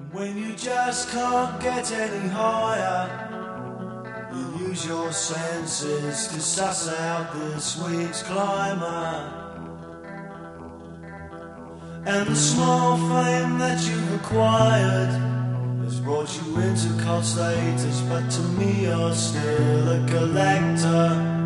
When you just can't get any higher, you use your senses to suss out this week's climber. And the small fame that you've acquired has brought you into cult status, but to me you're still a collector.